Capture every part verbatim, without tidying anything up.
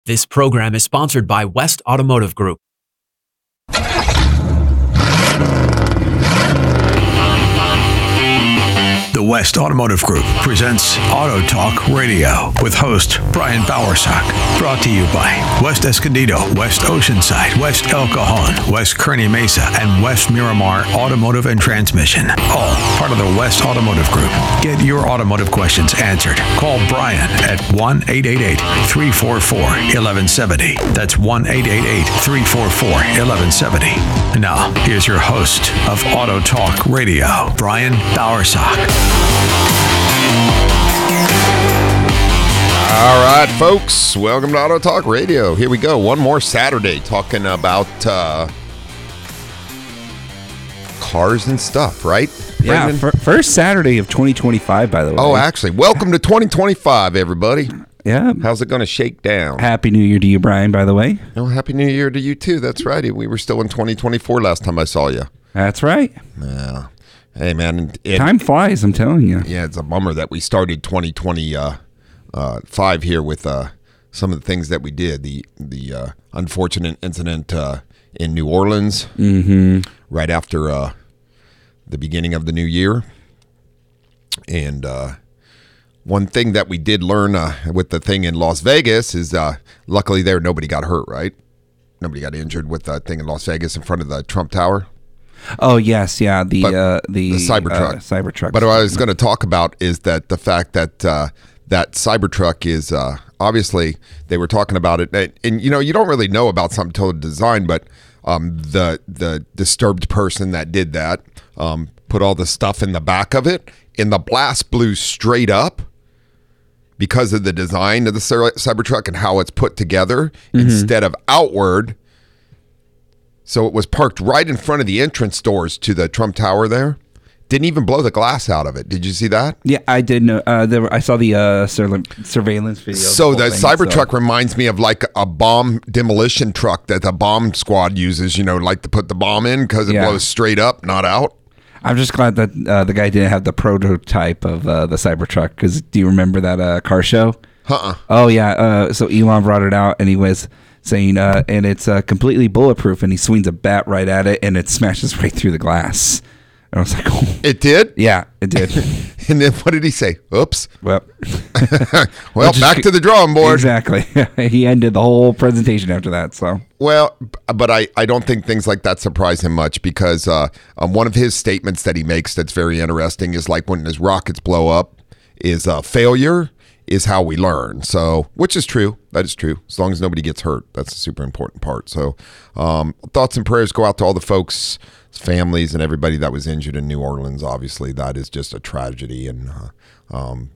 This program is sponsored by West Automotive Group. The West Automotive Group presents Auto Talk Radio with host Brian Bowersock. Brought to you by West Escondido, West Oceanside, West El Cajon, West Kearney Mesa, and West Miramar Automotive and Transmission. All part of the West Automotive Group. Get your automotive questions answered. Call Brian at one eight eight eight, three four four, one one seven zero. That's one eight eight eight, three four four, one one seven zero. Now, here's your host of Auto Talk Radio, Brian Bowersock. All right, folks, welcome to Auto Talk Radio. Here we go. One more Saturday talking about uh, cars and stuff, right? Yeah, f- first Saturday of twenty twenty-five, by the way. Oh, actually, welcome to twenty twenty-five, everybody. Yeah. How's it going to shake down? Happy New Year to you, Brian, by the way. Oh, Happy New Year to you, too. That's right. We were still in twenty twenty-four last time I saw you. That's right. Yeah. Hey, man. It, Time flies, I'm telling you. Yeah, it's a bummer that we started twenty twenty-five uh, uh, here with uh, some of the things that we did. The the uh, unfortunate incident uh, in New Orleans mm-hmm. right after uh, the beginning of the new year. And uh, one thing that we did learn uh, with the thing in Las Vegas is uh, luckily there nobody got hurt, right? Nobody got injured with the thing in Las Vegas in front of the Trump Tower. Oh yes, yeah, the uh, the, the Cybertruck, uh, Cybertruck. But what I was going to talk about is that the fact that uh, that Cybertruck is uh, obviously they were talking about it, and, and you know you don't really know about something until the design, but um, the the disturbed person that did that um, put all the stuff in the back of it, and the blast blew straight up because of the design of the Cybertruck and how it's put together mm-hmm. instead of outward. So it was parked right in front of the entrance doors to the Trump Tower there. Didn't even blow the glass out of it. Did you see that? Yeah, I did know. Uh, there were, I saw the uh, sur- surveillance video. So the, the Cybertruck so. reminds me of like a bomb demolition truck that the bomb squad uses, you know, like to put the bomb in because it yeah. blows straight up, not out. I'm just glad that uh, the guy didn't have the prototype of uh, the Cybertruck because do you remember that uh, car show? Uh-uh. Oh, yeah. Uh, so Elon brought it out and he was saying, uh, and it's uh, completely bulletproof, and he swings a bat right at it, and it smashes right through the glass. And I was like, oh. It did? Yeah, it did. And then what did he say? Oops. Well, well back is, to the drawing board. Exactly. He ended the whole presentation after that. So Well, but I, I don't think things like that surprise him much because uh, um, one of his statements that he makes that's very interesting is like when his rockets blow up is uh, failure is how we learn. So, which is true. That is true. As long as nobody gets hurt, that's a super important part. So, um, thoughts and prayers go out to all the folks, families, and everybody that was injured in New Orleans. Obviously, that is just a tragedy, and uh, um,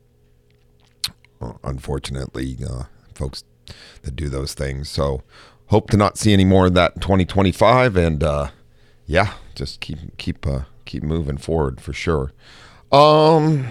unfortunately, uh, folks that do those things. So, hope to not see any more of that in twenty twenty-five. And uh, yeah, just keep keep uh, keep moving forward for sure. Um.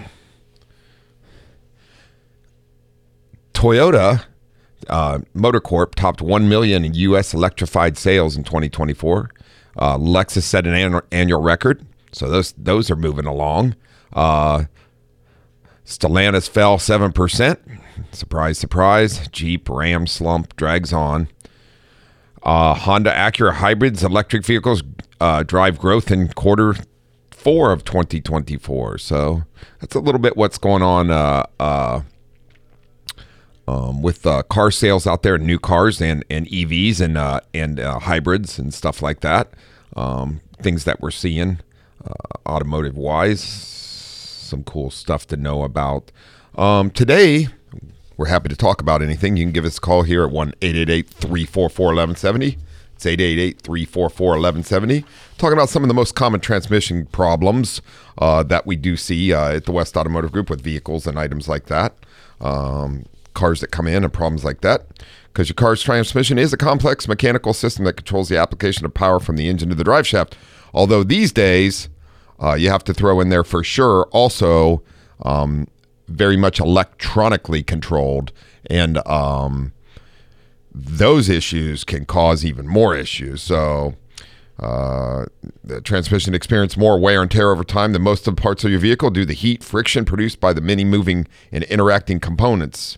Toyota uh, Motor Corp topped one million in U S electrified sales in twenty twenty-four. Uh, Lexus set an annual, annual record, so those those are moving along. Uh, Stellantis fell seven percent. Surprise, surprise. Jeep, Ram slump drags on. Uh, Honda Acura hybrids electric vehicles uh, drive growth in quarter four of twenty twenty-four. So that's a little bit what's going on uh, uh, Um, with uh, car sales out there, new cars and, and E Vs and uh, and uh, hybrids and stuff like that. Um, things that we're seeing uh, automotive wise. Some cool stuff to know about. Um, today, we're happy to talk about anything. You can give us a call here at one eight eight eight, three four four, one one seven zero. It's eight eight eight, three four four, one one seven zero. Talking about some of the most common transmission problems uh, that we do see uh, at the West Automotive Group with vehicles and items like that. Um, cars that come in and problems like that, because your car's transmission is a complex mechanical system that controls the application of power from the engine to the drive shaft. Although these days, uh, you have to throw in there for sure also um, very much electronically controlled, and um, those issues can cause even more issues. So uh, the transmission experiences more wear and tear over time than most of the parts of your vehicle due to the heat, friction produced by the many moving and interacting components.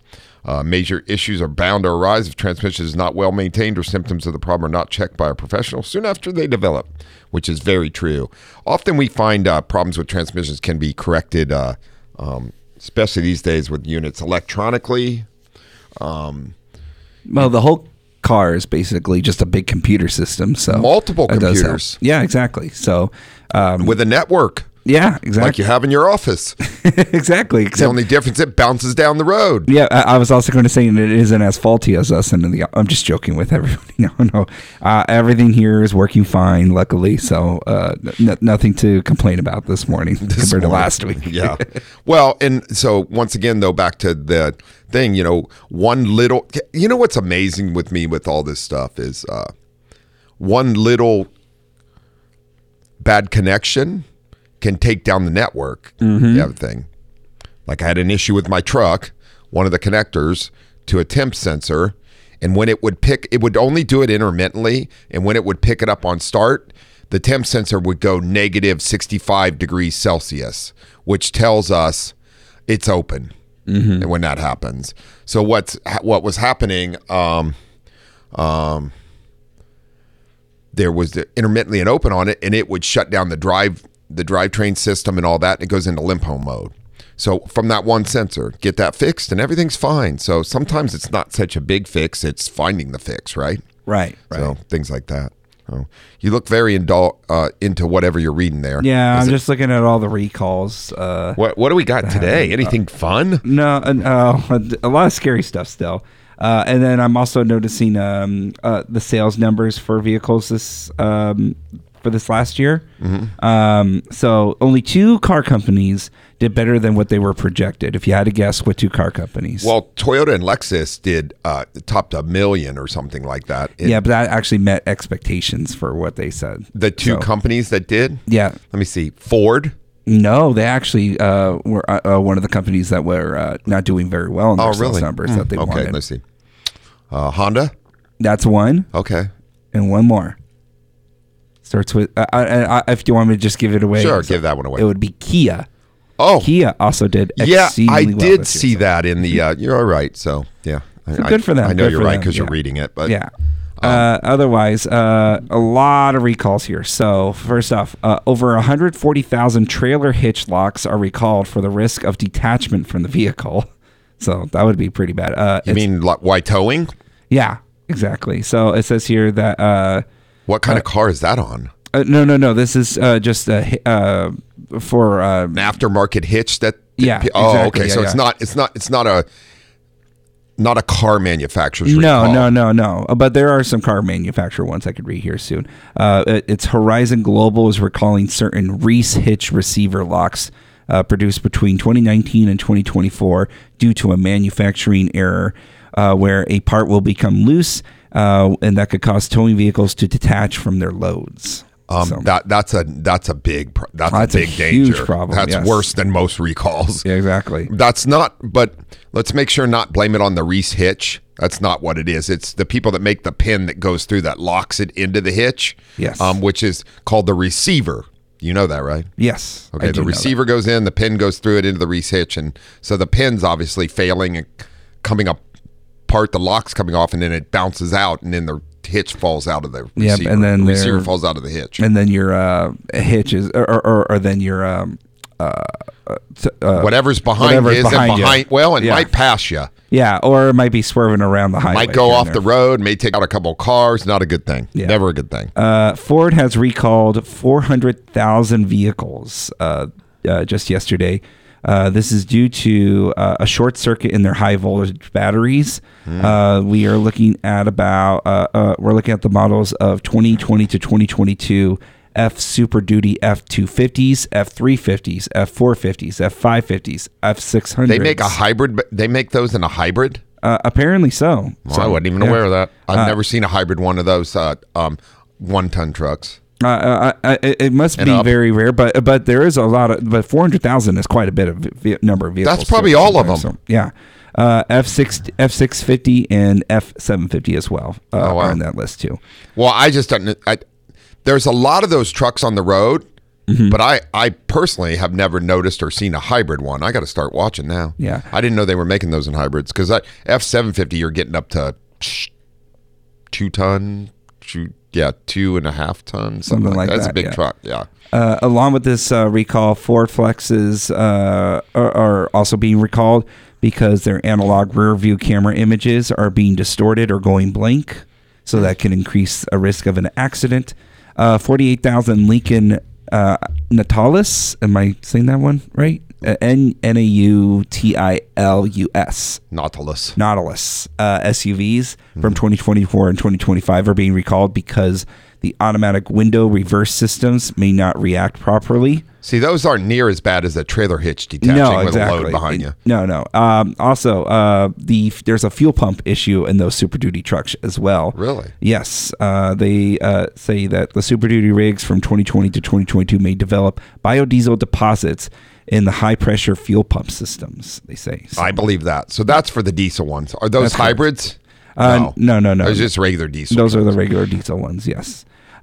Uh, major issues are bound to arise if transmission is not well maintained or symptoms of the problem are not checked by a professional soon after they develop, which is very true. Often we find uh, problems with transmissions can be corrected, uh, um, especially these days with units electronically. Um, Well, the whole car is basically just a big computer system. So Multiple that does help. computers. Yeah, exactly. So um, with a network. yeah, exactly. Like you have in your office. exactly. The Except, only difference, it bounces down the road. yeah, I, I was also going to say it isn't as faulty as us. And in the, I'm just joking with everybody. No, no. Uh, everything here is working fine, luckily. So uh, n- nothing to complain about this morning This compared to morning. last week. Yeah. Well, and so once again, though, back to the thing, you know, one little, you know, what's amazing with me with all this stuff is uh, one little bad connection can take down the network. Mm-hmm. Everything. Like I had an issue with my truck, one of the connectors to a temp sensor, and when it would pick, it would only do it intermittently, and when it would pick it up on start, the temp sensor would go negative sixty-five degrees Celsius, which tells us it's open. Mm-hmm. And when that happens, so what's what was happening? Um, um, there was the, intermittently an open on it, and it would shut down the drive, the drivetrain system, and all that. And it goes into limp home mode. So from that one sensor, get that fixed, and everything's fine. So sometimes it's not such a big fix; it's finding the fix, right? Right. Right. So things like that. Oh, you look very indul- uh, into whatever you're reading there. Yeah, Is I'm it- just looking at all the recalls. Uh, What What do we got today? Anything fun? No, uh, uh, a lot of scary stuff still. Uh, and then I'm also noticing um, uh, the sales numbers for vehicles this um, for this last year. Mm-hmm. Um, so only two car companies did better than what they were projected. If you had to guess, what two car companies? Well, Toyota and Lexus did uh, topped a million or something like that. It, yeah, but that actually met expectations for what they said. The two So, companies that did? Yeah. Let me see. Ford. No, they actually uh, were uh, uh, one of the companies that were uh, not doing very well in their Oh, sales really? numbers Hmm, that they okay, wanted. let's see. Uh, Honda. That's one. Okay. And one more. Starts with, uh, I, I, if you want me to just give it away. Sure, give that one away. It would be Kia. Oh, Kia also did yeah, exceedingly I well did this year, see so- that in the. Uh, you're all right. So yeah, So I, good for them, I know good you're for right them, because you're yeah. reading it, but Yeah. Uh, otherwise, uh, a lot of recalls here. So first off, uh, over one hundred forty thousand trailer hitch locks are recalled for the risk of detachment from the vehicle. So that would be pretty bad. Uh, you it's- mean like, why towing? Yeah, exactly. So it says here that uh, What kind of car is that on? uh, no, no, no. This is uh, just uh, hi- uh, for uh, An aftermarket hitch that? Yeah, Oh, exactly, okay. yeah, so yeah. it's not. It's not. It's not a. Not a car manufacturer's No, recall. no, no, no. Uh, But there are some car manufacturer ones I could read here soon. Uh, it- it's Horizon Global is recalling certain Reese hitch receiver locks uh, produced between twenty nineteen and twenty twenty-four due to a manufacturing error uh, where a part will become loose uh, and that could cause towing vehicles to detach from their loads. Um, So- that that's a that's a big pro- that's, That's a a big huge danger. problem, That's yes. worse than most recalls. Yeah, exactly. That's not. But let's make sure not blame it on the Reese hitch. That's not what it is. It's the people that make the pin that goes through that locks it into the hitch. Yes. Um, which is called the receiver. You know that, right? Yes. I Okay. do The know that. receiver goes in, the pin goes through it into the Reese hitch, and so the pin's obviously failing and coming apart. The lock's coming off, and then it bounces out, and then the hitch falls out of the Yep, receiver. and then the receiver there- falls out of the hitch. And then your uh, hitch is, or, or, or, or then your um, uh, uh, t- uh, Whatever's behind whatever's is behind and you. behind. Well, it Yeah. might pass you. yeah, or it might be swerving around the highway. Might go here and off the there. road, may take out a couple of cars. Not a good thing. Yeah. Never a good thing. Uh, Ford has recalled four hundred thousand vehicles uh, uh, just yesterday. Uh, this is due to uh, a short circuit in their high voltage batteries. Hmm. Uh, we are looking at about uh, uh, we're looking at the models of twenty twenty to twenty twenty-two F Super Duty F two fifties, F three fifties, F four fifties, F five fifties, F six hundreds. They make a hybrid. but They make those in a hybrid. Uh, apparently so. Well, So, I wasn't even yeah. aware of that. I've Uh, never seen a hybrid one of those uh, um, one-ton trucks. Uh, uh, uh, it it must And be up. very rare, but but there is a lot of. But four hundred thousand is quite a bit of ve- number of vehicles. That's probably too. all of them. So, yeah, uh, F six F six fifty and F seven fifty as well uh, Oh, wow. are on that list too. Well, I just don't. I, there's a lot of those trucks on the road Mm-hmm. But I, I personally have never noticed or seen a hybrid one. I got to start watching now. Yeah. I didn't know they were making those in hybrids because F seven fifty, you're getting up to two ton, two, yeah, two and a half ton, something, Something like like that. That's that, a big yeah. truck. Yeah. Uh, along with this uh, recall, Ford Flexes uh, are, are also being recalled because their analog rear view camera images are being distorted or going blank. So that can increase a risk of an accident. Uh, forty-eight thousand Lincoln uh, Nautilus. Am I saying that one right? Uh, N N A U T I L U S. Nautilus. Nautilus uh, S U Vs from twenty twenty-four and twenty twenty-five are being recalled because the automatic window reverse systems may not react properly. See, those aren't near as bad as a trailer hitch detaching No, with exactly. a load behind you. No, no. Um, also, uh, the there's a fuel pump issue in those Super Duty trucks as well. Really? Yes. Uh, they uh, say that the Super Duty rigs from twenty twenty to twenty twenty-two may develop biodiesel deposits in the high pressure fuel pump systems. They say. So, I believe that. So that's for the diesel ones. Are those That's correct. hybrids? uh, no, no, no. Those are just regular diesel. Those are the regular diesel ones. Yes.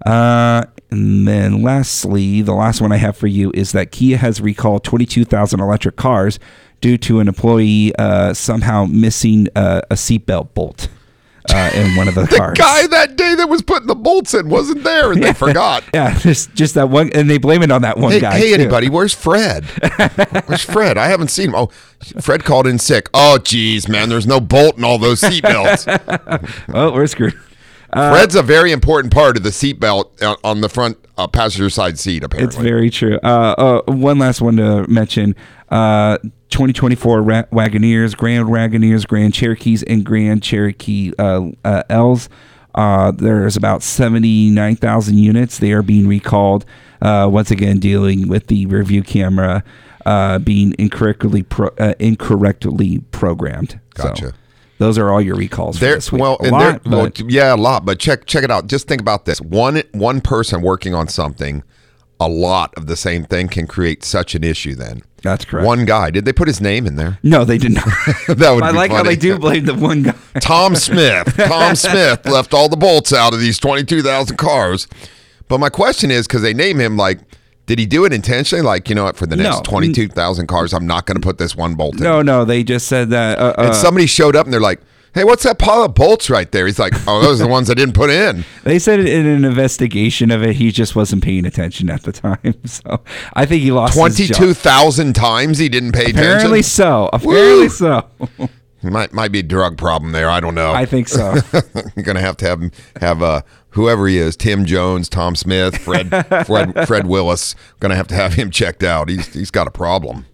Uh, and then lastly, the last one I have for you is that Kia has recalled twenty-two thousand electric cars due to an employee uh, somehow missing uh, a seatbelt bolt uh, in one of the, The cars. guy that day that was putting the bolts in wasn't there, and they forgot. Yeah, just just that one, and they blame it on that one Hey, guy. hey too. anybody, where's Fred? Where's Fred? I haven't seen him. Oh, Fred called in sick. Oh, geez, man, there's no bolt in all those seatbelts. Oh, we're screwed. Fred's a very important part of the seatbelt uh, on the front uh, passenger side seat, apparently. It's very true. Uh, uh, one last one to mention. Uh, twenty twenty-four Ra- Wagoneers, Grand Wagoneers, Grand Cherokees, and Grand Cherokee uh, uh, L's. Uh, there's about seventy-nine thousand units. They are being recalled, uh, once again dealing with the rear view camera uh, being incorrectly pro- uh, incorrectly programmed. Gotcha. So those are all your recalls for There, this week. well, A and lot, there, well, but- yeah, a lot. But check check it out. Just think about this: one one person working on something, a lot of the same thing can create such an issue. Then That's correct. One guy. Did they put his name in there? No, they did not. That would I be like how funny. they do blame the one guy. Tom Smith. Tom Smith left all the bolts out of these twenty-two thousand cars. But my question is, because they name him, like, did he do it intentionally? Like, you know what, for the next No. twenty-two thousand cars, I'm not going to put this one bolt in. No, no, they just said that. Uh, And uh, somebody showed up and they're like, hey, what's that pile of bolts right there? He's like, oh, those are the ones I didn't put in. They said in an investigation of it, he just wasn't paying attention at the time. So I think he lost his twenty-two job. thousand times he didn't pay Apparently attention. so. Apparently Woo! so. Might might be a drug problem there. I don't know. I think so. You're gonna have to have have uh, whoever he is, Tim Jones, Tom Smith, Fred Fred Fred Willis. Gonna have to have him checked out. He's he's got a problem,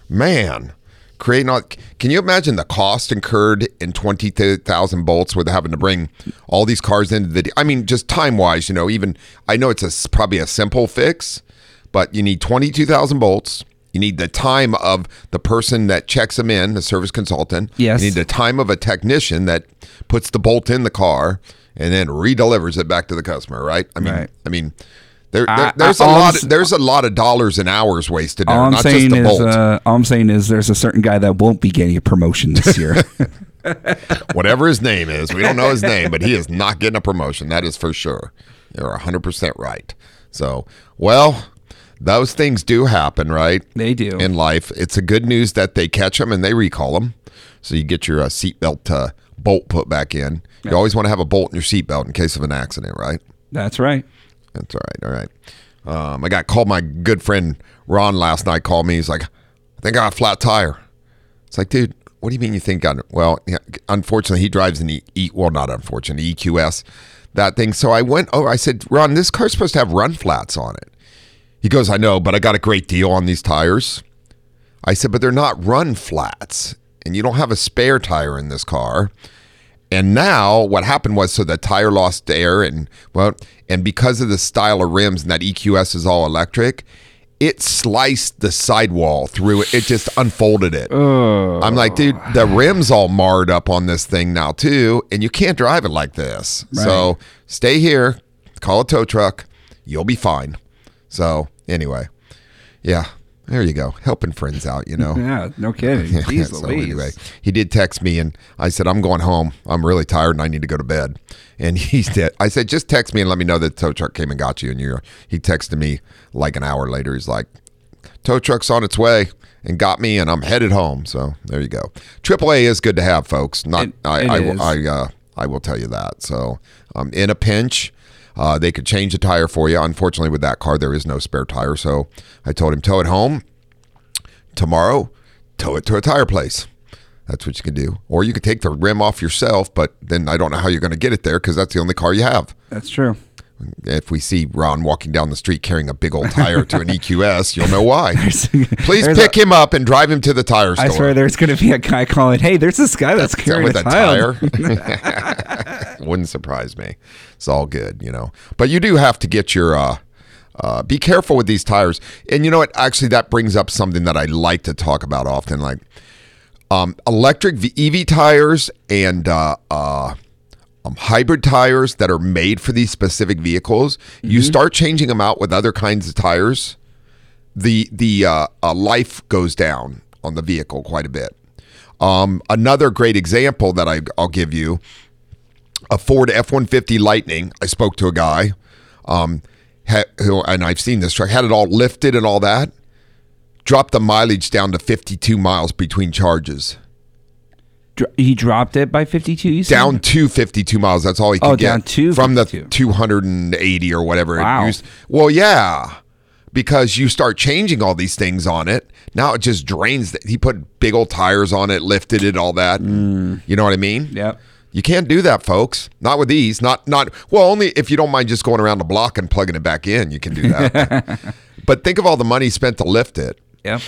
man. Creating all, can you imagine the cost incurred in twenty thousand bolts with having to bring all these cars into the? I mean, just time wise, you know. Even I know it's a probably a simple fix, but you need twenty-two thousand bolts. You need the time of the person that checks them in, the service consultant. Yes. You need the time of a technician that puts the bolt in the car and then redelivers it back to the customer. Right? I mean, Right. I mean, there, there I- there's I- a all lot. I'm s- Of, there's a lot of dollars and hours wasted there, All I'm not saying just the is, bolt. uh, all I'm saying is, there's a certain guy that won't be getting a promotion this year. Whatever his name is, we don't know his name, but he is not getting a promotion. That is for sure. You're one hundred percent right. So, well, those things do happen, right? They do. In life. It's a good news that they catch them and they recall them. So you get your uh, seatbelt uh, bolt put back in. You always want to have a bolt in your seatbelt in case of an accident, right? That's right. That's all right. All right. Um, I got called. My good friend Ron last night called me. He's like, I think I got a flat tire. It's like, dude, what do you mean you think I got? Well, yeah, unfortunately, he drives an E. e well, not unfortunately, E Q S, that thing. So I went over. I said, Ron, this car's supposed to have run flats on it. He goes, I know, but I got a great deal on these tires. I said, but they're not run flats, and you don't have a spare tire in this car. And now what happened was, so the tire lost air, and well, and because of the style of rims and that E Q S is all electric, it sliced the sidewall through it. It just unfolded it. I'm like, dude, the rim's all marred up on this thing now too, and you can't drive it like this. Right. So stay here, call a tow truck, you'll be fine. So anyway, yeah. There you go. Helping friends out, you know. Yeah, no kidding. Jeez So Louise. anyway, he did text me, and I said, I'm going home. I'm really tired, and I need to go to bed. And he said, I said, just text me and let me know that the tow truck came and got you. And you're, he texted me like an hour later. He's like, tow truck's on its way and got me, and I'm headed home. So there you go. triple A is good to have, folks. Not It- I it I, is. I, uh, I will tell you that. So um, in a pinch, uh, they could change the tire for you. Unfortunately, with that car, there is no spare tire. So I told him, tow it home. Tomorrow, tow it to a tire place. That's what you can do. Or you could take the rim off yourself, but then I don't know how you're going to get it there because that's the only car you have. That's true. If we see Ron walking down the street carrying a big old tire to an E Q S, you'll know why. Please There's pick a- him up and drive him to the tire store. I swear there's going to be a guy calling, hey, there's this guy that's carrying with a a child. tire. Wouldn't surprise me. It's all good, you know. But you do have to get your uh uh be careful with these tires. And you know what? Actually, that brings up something that I like to talk about often, like um electric v- E V tires and uh uh um, hybrid tires that are made for these specific vehicles. Mm-hmm. You start changing them out with other kinds of tires, the the uh, uh, life goes down on the vehicle quite a bit. Um, another great example that I, I'll give you, a Ford F one fifty Lightning. I spoke to a guy, um, ha, who, and I've seen this truck, had it all lifted and all that, dropped the mileage down to fifty-two miles between charges. Dr- He dropped it by fifty-two, you said? Down to fifty-two miles. That's all he could Oh, get. down to from fifty-two. the two hundred eighty or whatever Wow. it used. Well, yeah, because you start changing all these things on it. Now it just drains. The, he put big old tires on it, lifted it, all that. Mm. You know what I mean? Yep. You can't do that, folks. Not with these. Not not. Well, only if you don't mind just going around the block and plugging it back in. You can do that. But think of all the money spent to lift it. Yep.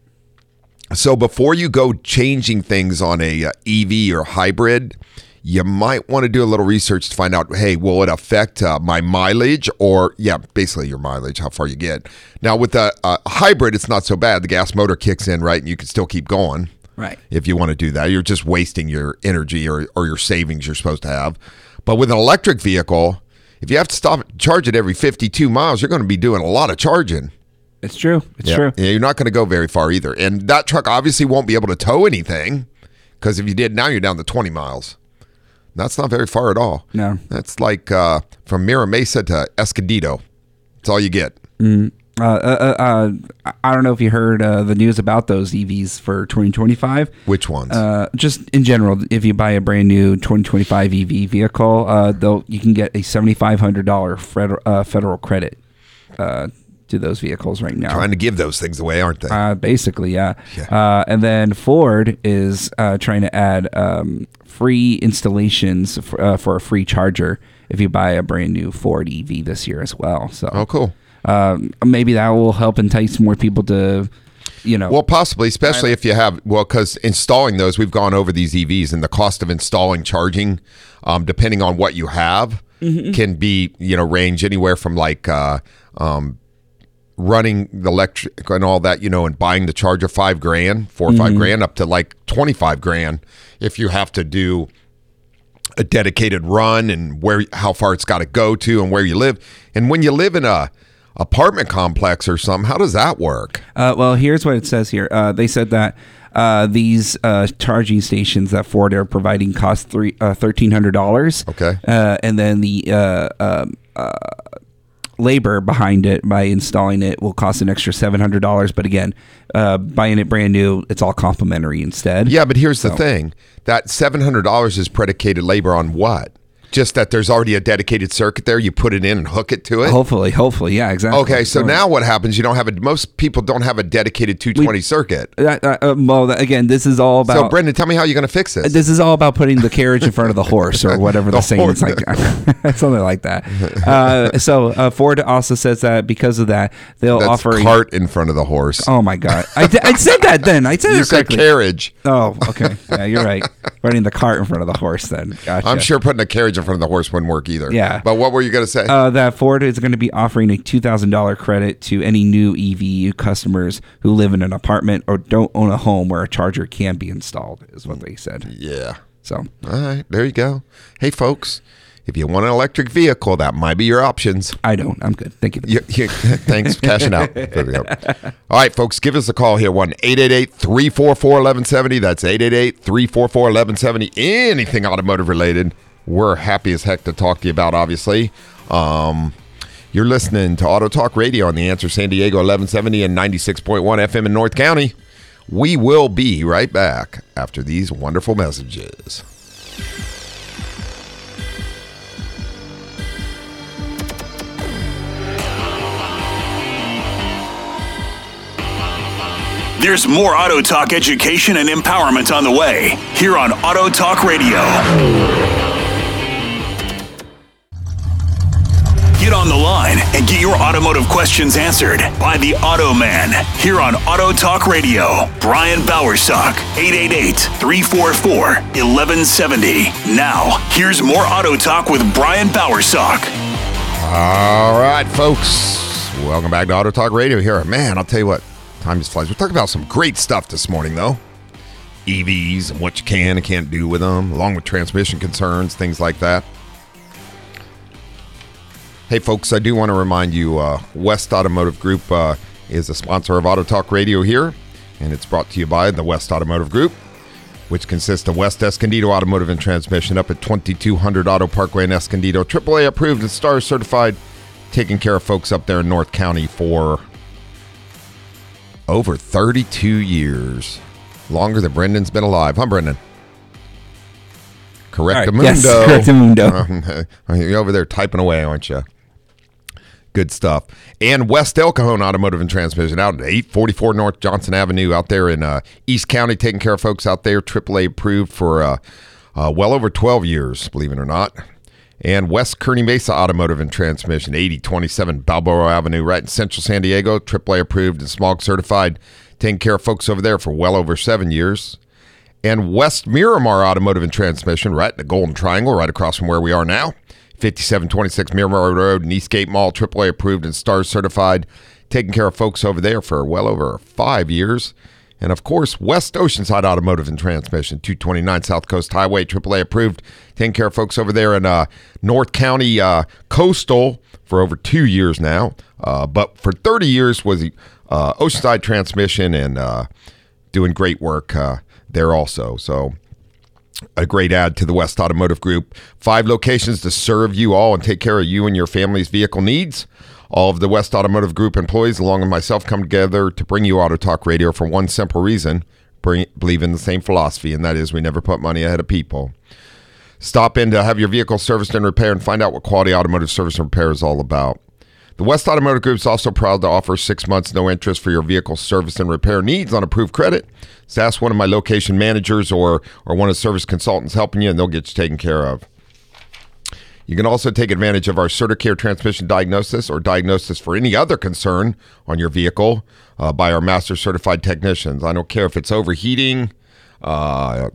So before you go changing things on a uh, E V or hybrid, you might want to do a little research to find out, hey, will it affect uh, my mileage or, yeah, basically your mileage, how far you get. Now with the uh, hybrid, it's not so bad. The gas motor kicks in, right, and you can still keep going. Right. If you want to do that. You're just wasting your energy or, or your savings you're supposed to have. But with an electric vehicle, if you have to stop and charge it every fifty-two miles, you're going to be doing a lot of charging. It's true. It's Yeah. true. Yeah, you're not going to go very far either. And that truck obviously won't be able to tow anything because if you did, now you're down to twenty miles. That's not very far at all. No. That's like uh, from Mira Mesa to Escondido. That's all you get. Uh, uh, uh, uh, I don't know if you heard uh, the news about those E Vs for twenty twenty-five. Which ones? Uh, just in general, if you buy a brand new twenty twenty-five E V vehicle, uh, they'll you can get a seventy-five hundred dollars federal, uh, federal credit uh, to those vehicles right now. Trying to give those things away, aren't they? Uh, basically, yeah. Yeah. Uh, and then Ford is uh, trying to add um, free installations for, uh, for a free charger if you buy a brand new Ford E V this year as well. So, oh, cool. um, maybe that will help entice more people to, you know. Well, possibly, especially if you have, well, because installing those, we've gone over these E Vs and the cost of installing charging, um, depending on what you have, Mm-hmm. can be, you know, range anywhere from like uh, um, running the electric and all that, you know, and buying the charger five grand, four or Mm-hmm. five grand, up to like twenty-five grand if you have to do a dedicated run and where, how far it's got to go to and where you live. And when you live in a apartment complex or something, how does that work? Uh, well, here's what it says here. Uh, they said that uh, these uh, charging stations that Ford are providing cost three uh, thirteen hundred dollars. Okay. Uh, and then the uh, um, uh, labor behind it by installing it will cost an extra seven hundred dollars. But again, uh, buying it brand new, it's all complimentary instead. Yeah, but here's the So- thing. That seven hundred dollars is predicated labor on what? Just that there's already a dedicated circuit there. You put it in and hook it to it. Hopefully, hopefully, yeah, exactly. Okay, so now what happens? You don't have a. Most people don't have a dedicated two twenty circuit. Uh, uh, uh, well, again, this is all about. So, Brendan, tell me how you're going to fix this. This is all about putting the carriage in front of the horse, or whatever the, The saying is, like something like that. Uh, so uh, Ford also says that because of that, they'll That's offer. a- cart in front of the horse. oh my god, I, d- I said that then. I said you it said correctly. carriage. Oh, okay. Yeah, you're right. Running the cart in front of the horse. Then gotcha. I'm sure putting a carriage in front of the horse wouldn't work either. Yeah. But what were you going to say? Uh, that Ford is going to be offering a two thousand dollars credit to any new E V customers who live in an apartment or don't own a home where a charger can be installed, is what they said. yeah. So, All right, there you go. Hey, folks, if you want an electric vehicle, that might be your options. I don't. I'm good. Thank you. You, you, thanks for cashing out. There we go. All right, folks, give us a call here, one eight eight eight, three four four, one one seven zero. That's eight eight eight, three four four, one one seven zero. Anything automotive related, we're happy as heck to talk to you about, obviously. Um, you're listening to Auto Talk Radio on The Answer San Diego, eleven seventy and ninety-six point one F M in North County. We will be right back after these wonderful messages. There's more Auto Talk education and empowerment on the way here on Auto Talk Radio. Get on the line and get your automotive questions answered by the Auto Man here on Auto Talk Radio. Brian Bowersock, eight eight eight, three four four, one one seven zero. Now, here's more Auto Talk with Brian Bowersock. All right, folks. Welcome back to Auto Talk Radio here. Man, I'll tell you what. Time just flies. We're talking about some great stuff this morning, though. E Vs and what you can and can't do with them, along with transmission concerns, things like that. Hey, folks, I do want to remind you, uh, West Automotive Group uh, is a sponsor of Auto Talk Radio here, and it's brought to you by the West Automotive Group, which consists of West Escondido Automotive and Transmission up at twenty-two hundred Auto Parkway in Escondido, triple A approved and STAR certified, taking care of folks up there in North County for over thirty-two years. Longer than Brendan's been alive. Huh, Brendan? Correctamundo. Right, yes, correctamundo. Um, you're over there typing away, aren't you? Good stuff. And West El Cajon Automotive and Transmission out at eight forty-four North Johnson Avenue out there in uh, East County, taking care of folks out there. triple A approved for uh, uh, well over twelve years, believe it or not. And West Kearny Mesa Automotive and Transmission, eighty twenty-seven Balboa Avenue, right in Central San Diego, triple A approved and smog certified, taking care of folks over there for well over seven years. And West Miramar Automotive and Transmission, right in the Golden Triangle, right across from where we are now, fifty-seven twenty-six Miramar Road in Eastgate Mall, triple A approved and STAR certified, taking care of folks over there for well over five years. And, of course, West Oceanside Automotive and Transmission, two twenty-nine South Coast Highway, triple A approved, taking care of folks over there in uh, North County uh, Coastal for over two years now. Uh, but for thirty years was uh, Oceanside Transmission and uh, doing great work uh, there also. So a great add to the West Automotive Group. Five locations to serve you all and take care of you and your family's vehicle needs. All of the West Automotive Group employees, along with myself, come together to bring you Auto Talk Radio for one simple reason: bring, believe in the same philosophy, and that is we never put money ahead of people. Stop in to have your vehicle serviced and repaired and find out what quality automotive service and repair is all about. The West Automotive Group is also proud to offer six months no interest for your vehicle service and repair needs on approved credit. So ask one of my location managers or, or one of the service consultants helping you, and they'll get you taken care of. You can also take advantage of our CertiCare transmission diagnosis or diagnosis for any other concern on your vehicle uh, by our master certified technicians. I don't care if it's overheating, uh,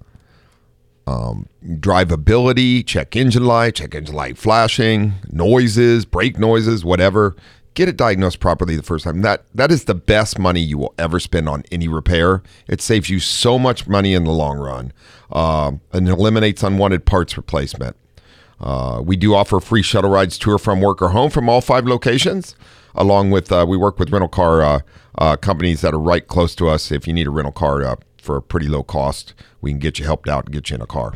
um, drivability, check engine light, check engine light flashing, noises, brake noises, whatever. Get it diagnosed properly the first time. That That is the best money you will ever spend on any repair. It saves you so much money in the long run uh, and eliminates unwanted parts replacement. Uh, we do offer free shuttle rides to or from work or home from all five locations, along with, uh, we work with rental car uh, uh, companies that are right close to us. If you need a rental car uh, for a pretty low cost, we can get you helped out and get you in a car.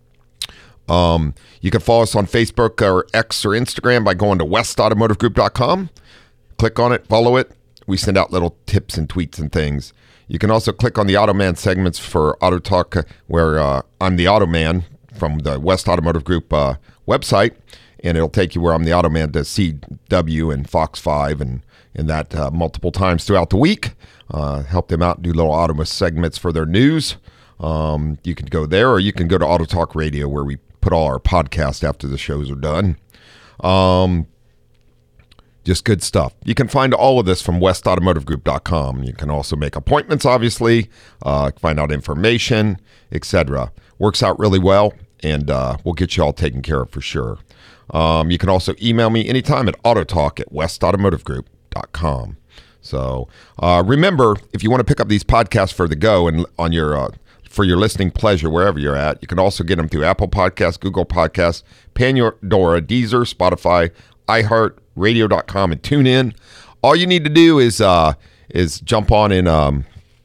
Um, you can follow us on Facebook or X or Instagram by going to west automotive group dot com. Click on it, follow it. We send out little tips and tweets and things. You can also click on the Automan segments for Auto Talk, where uh, I'm the Automan from the West Automotive Group uh, website, and it'll take you where I'm the Automan to C W and Fox five and, and that uh, multiple times throughout the week. Uh, help them out and do little Automa segments for their news. Um, you can go there, or you can go to Auto Talk Radio, where we put all our podcasts after the shows are done. Um, just good stuff. You can find all of this from west automotive group dot com. You can also make appointments, obviously, uh, find out information, et cetera. Works out really well, and uh, we'll get you all taken care of for sure. Um, you can also email me anytime at autotalk at west automotive group dot com. So uh, remember, if you want to pick up these podcasts for the go and on your uh, for your listening pleasure wherever you're at. You can also get them through Apple Podcasts, Google Podcasts, Pandora, Deezer, Spotify, iHeart, radio dot com, and tune in. All you need to do is uh, is jump on in um,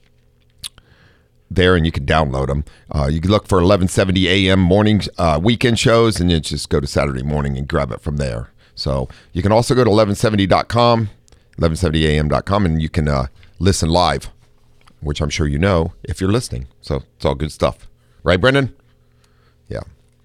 there, and you can download them. Uh, you can look for eleven seventy A M morning uh, weekend shows, and then just go to Saturday morning and grab it from there. So you can also go to eleven seventy dot com, eleven seventy A M dot com, and you can uh, listen live, which I'm sure you know if you're listening. So it's all good stuff. Right, Brendan? Yeah.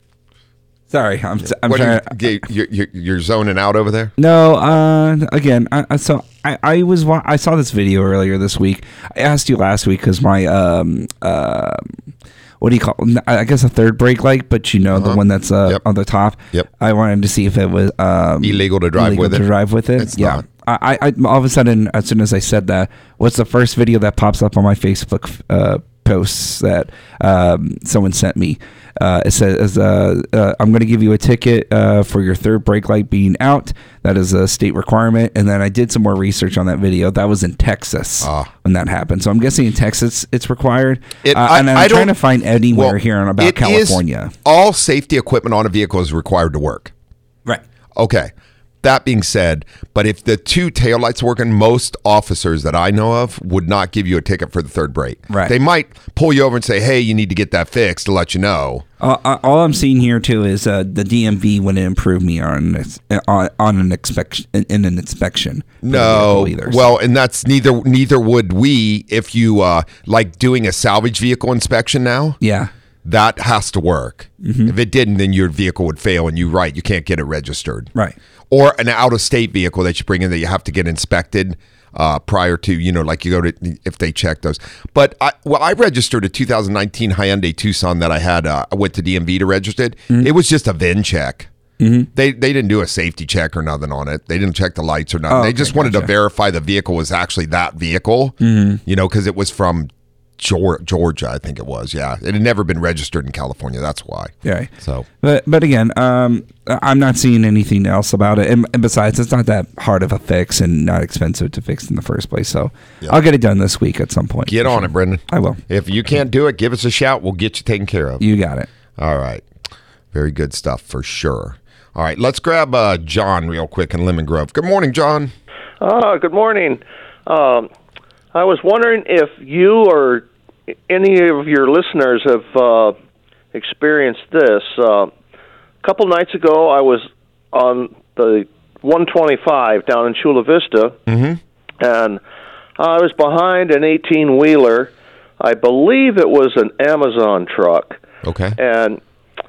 Sorry, I'm, I'm What trying. are you, you're, you're, you're zoning out over there? No, uh, again, I, I so I, I was wa- I saw this video earlier this week. I asked you last week because my um uh what do you call? I guess a third brake light, but you know Uh-huh. the one that's uh, Yep. on the top. Yep. I wanted to see if it was um Illegal to drive illegal with to it? drive with it. It's yeah. not. I, I all of a sudden, as soon as I said that, what's the first video that pops up on my Facebook uh, posts that um, someone sent me? Uh, it says, uh, uh, I'm going to give you a ticket uh, for your third brake light being out. That is a state requirement. And then I did some more research on that video. That was in Texas Ah. when that happened. So I'm guessing in Texas it's required. It- uh, I- and I'm I trying don't- to find anywhere Well, here on about it is- California. all safety equipment on a vehicle is required to work. Right. Okay. That being said, but if the two taillights are working, most officers that I know of would not give you a ticket for the third brake. Right. They might pull you over and say, hey, you need to get that fixed to let you know. Uh, uh, all I'm seeing here too is uh, the D M V wouldn't improve me on ex- on, on an inspection in, in an inspection. for the No, vehicle either, so- well, and that's neither neither would we if you uh, like doing a salvage vehicle inspection now. yeah, That has to work. Mm-hmm. If it didn't, then your vehicle would fail, and you're right, you can't get it registered. right. Or an out-of-state vehicle that you bring in that you have to get inspected uh, prior to, you know, like you go to, if they check those. But, I, well, I registered a two thousand nineteen Hyundai Tucson that I had, uh, I went to D M V to register it. Mm-hmm. It was just a V I N check. Mm-hmm. They they didn't do a safety check or nothing on it. They didn't check the lights or nothing. Oh, they okay, just wanted to gotcha. verify the vehicle was actually that vehicle, Mm-hmm. you know, because it was from Geor- Georgia, I think it was. Yeah. It had never been registered in California. That's why. Yeah. So. But but again, um, I'm not seeing anything else about it. And, and besides, it's not that hard of a fix and not expensive to fix in the first place. So Yeah. I'll get it done this week at some point. Get for on sure. it, Brendan. I will. If you can't do it, give us a shout. We'll get you taken care of. You got it. All right. Very good stuff for sure. All right. Let's grab uh, John real quick in Lemon Grove. Good morning, John. Ah, good morning. Um, I was wondering if you or any of your listeners have uh, experienced this. Uh, a couple nights ago, I was on the one twenty-five down in Chula Vista, Mm-hmm. and I was behind an eighteen-wheeler. I believe it was an Amazon truck. Okay. And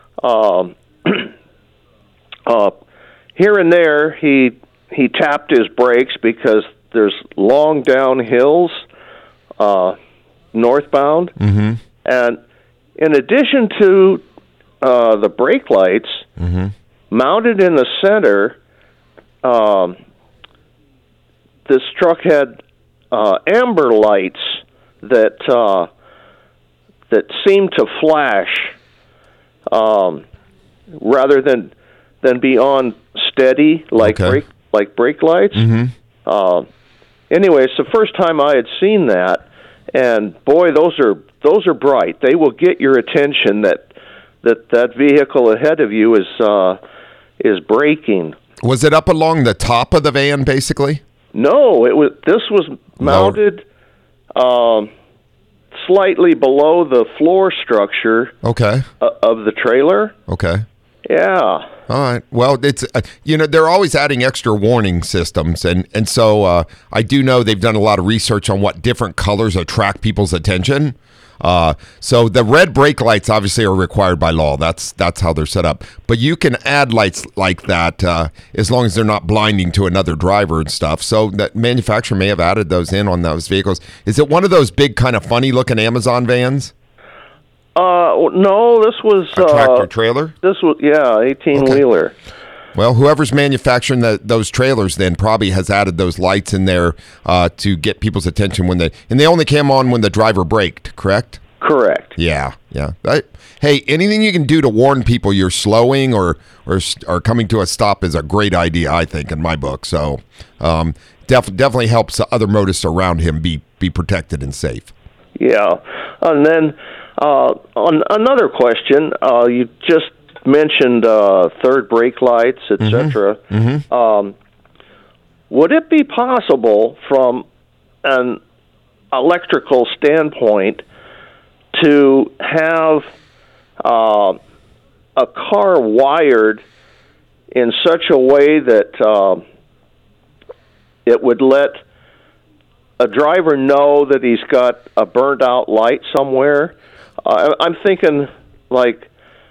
um, uh, here and there, he he tapped his brakes because there's long down hills uh, northbound. Mm-hmm. And in addition to uh, the brake lights, Mm-hmm. mounted in the center, um, this truck had uh, amber lights that uh, that seemed to flash um, rather than than be on steady like Okay. brake like brake lights. Mm-hmm. Uh, anyway, it's the first time I had seen that, and boy, those are those are bright. They will get your attention that that that vehicle ahead of you is uh, is braking. Was it up along the top of the van, basically? No, it was. This was mounted um, slightly below the floor structure Okay. uh, of the trailer. Okay. Yeah. All right. Well, it's uh, you know they're always adding extra warning systems, and and so uh, I do know they've done a lot of research on what different colors attract people's attention. Uh, so the red brake lights obviously are required by law. That's that's how they're set up. But you can add lights like that uh, as long as they're not blinding to another driver and stuff. So that manufacturer may have added those in on those vehicles. Is it one of those big kind of funny looking Amazon vans? Uh, no, this was A tractor uh, trailer? this was yeah, eighteen wheeler. Well, whoever's manufacturing the, those trailers then probably has added those lights in there uh, to get people's attention when they and they only came on when the driver braked, correct? Correct. Yeah, yeah. I, hey, anything you can do to warn people you're slowing or or or coming to a stop is a great idea, I think, in my book. So, um, def, definitely helps other motorists around him be be protected and safe. Yeah, and then Uh, on another question, uh, you just mentioned uh, third brake lights, et cetera. Mm-hmm. Mm-hmm. Um, would it be possible, from an electrical standpoint, to have uh, a car wired in such a way that uh, it would let a driver know that he's got a burned out light somewhere? Uh, I'm thinking like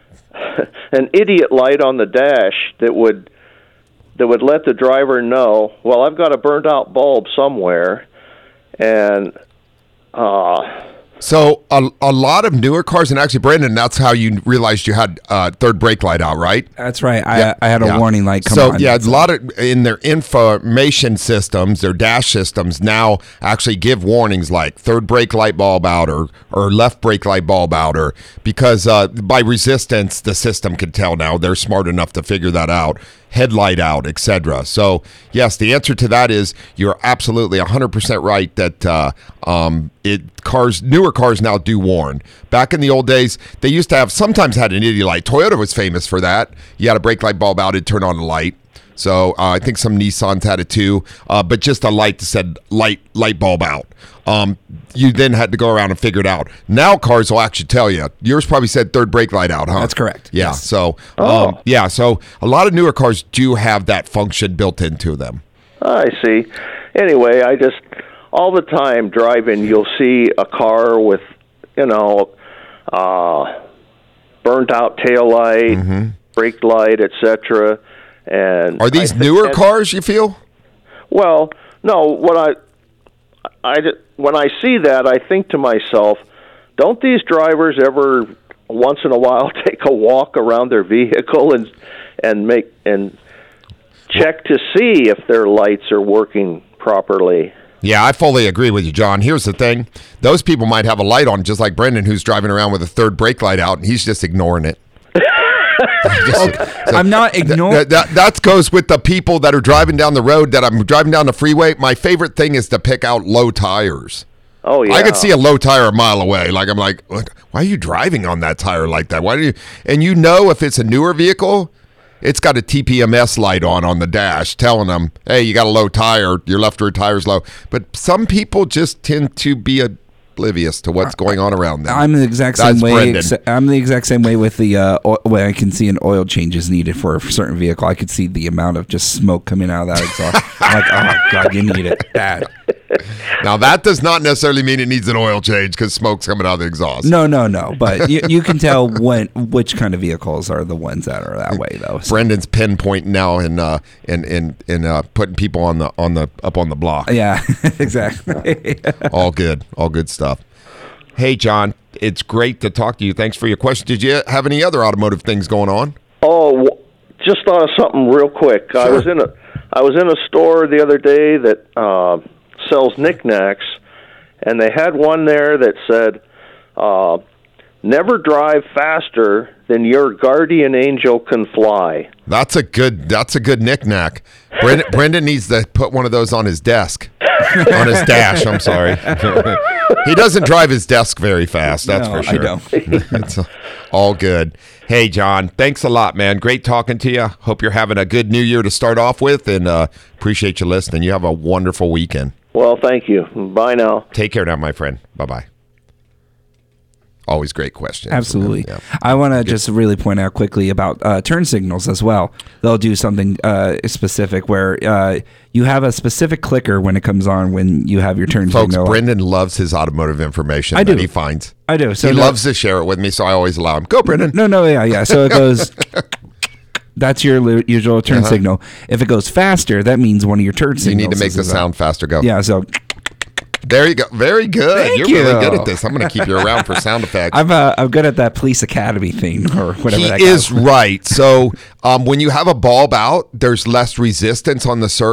an idiot light on the dash that would that would let the driver know, well, I've got a burned out bulb somewhere, and uh, So a, a lot of newer cars, and actually, Brandon, that's how you realized you had uh, third brake light out, right? That's right. I, Yeah, I had a yeah. warning light come so, on. yeah, a lot of in their information systems, their dash systems now actually give warnings like third brake light bulb out or or left brake light bulb out, or because uh, by resistance the system can tell now. They're smart enough to figure that out. Headlight out, et cetera. So, yes, the answer to that is you're absolutely one hundred percent right that uh, um, it cars, newer cars now do warn. Back in the old days, they used to have, sometimes had an idiot light. Toyota was famous for that. You had a brake light bulb out, it'd turn on a light. So uh, I think some Nissans had it too, uh, but just a light that said light light bulb out. Um, you then had to go around and figure it out. Now cars will actually tell you. Yours probably said third brake light out, huh? That's correct. Yeah. Yes. So Oh. um, yeah. So a lot of newer cars do have that function built into them. I see. Anyway, I just, all the time driving, you'll see a car with, you know, uh, burnt out taillight, Mm-hmm. brake light, et cetera. And Are these I thi- newer and- cars? You feel? Well, no. What I, I ju- when I see that, I think to myself, don't these drivers ever once in a while take a walk around their vehicle and and make and check to see if their lights are working properly? Yeah, I fully agree with you, John. Here's the thing: those people might have a light on, just like Brendan, who's driving around with a third brake light out, and he's just ignoring it. Just- so I'm not ignoring. That, that that goes with the people that are driving down the road. That I'm driving down the freeway. My favorite thing is to pick out low tires. Oh yeah, I could see a low tire a mile away. Like I'm like, "What- why are you driving on that tire like that? Why do you? And you know, if it's a newer vehicle, it's got a T P M S light on on the dash, telling them, "Hey, you got a low tire. Your left rear tire's low." But some people just tend to be oblivious to what's going on around them. I'm the exact same That's way. Brendan. Ex- I'm the exact same way with the uh, oil, when I can see an oil change is needed for a certain vehicle. I could see the amount of just smoke coming out of that exhaust. I'm like, oh my god, you need it bad. Now that does not necessarily mean it needs an oil change because smoke's coming out of the exhaust. No, no, no. But you, you can tell when which kind of vehicles are the ones that are that way, though. So, Brendan's pinpointing now and uh, and and and uh, putting people on the on the up on the block. yeah, exactly. All good, all good stuff. Hey, John, it's great to talk to you. Thanks for your question. Did you have any other automotive things going on? Oh, w- just thought of something real quick. I Sure. was in a I was in a store the other day that uh, sells knickknacks, and they had one there that said, uh, "Never drive faster than your guardian angel can fly." That's a good. That's a good knickknack. Brendan, Brendan needs to put one of those on his desk, on his dash. I'm sorry. He doesn't drive his desk very fast. That's No, for I sure. don't. It's all good. Hey, John, thanks a lot, man. Great talking to you. Hope you're having a good New Year to start off with, and uh, appreciate you listening. You have a wonderful weekend. Well, thank you. Bye now. Take care now, my friend. Bye bye. Always great questions. Absolutely. Yeah. I want to just really point out quickly about uh, turn signals as well. They'll do something uh, specific where uh, you have a specific clicker when it comes on when you have your turn Folks, signal. Brendan loves his automotive information I that do. he finds. I do. So he no- loves to share it with me, so I always allow him. Go, Brendan. No, no, yeah, yeah. So it goes. That's your lu- usual turn Uh-huh. signal. If it goes faster, that means one of your turn You signals. need to make is the up. sound faster. Go. Yeah. So There you go. Very good. Thank You're really you. good at this. I'm going to keep you around for sound effects. I'm uh, I'm good at that police academy thing or whatever. He that is goes. right. So um, when you have a bulb out, there's less resistance on the circuit